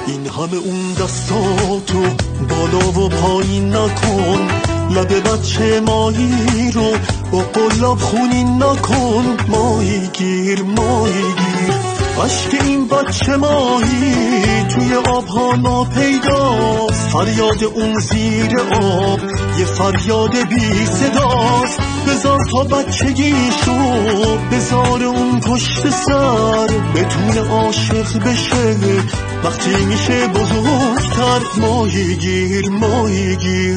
این همه اون دستاتو بالا و پایین نکن، لب بچه ماهی رو با قلاب خونین نکن. ماهی گیر ماهی گیر، عشق این بچه ماهی توی آبها ناپیداست. فریاد اون زیر آب یه فریاد بی صداست. بذار تا بچگیشو بذار اون پشت سر، بتونه عاشق بشه وقتی میشه بزرگتر. ماهی گیر ماهی گیر.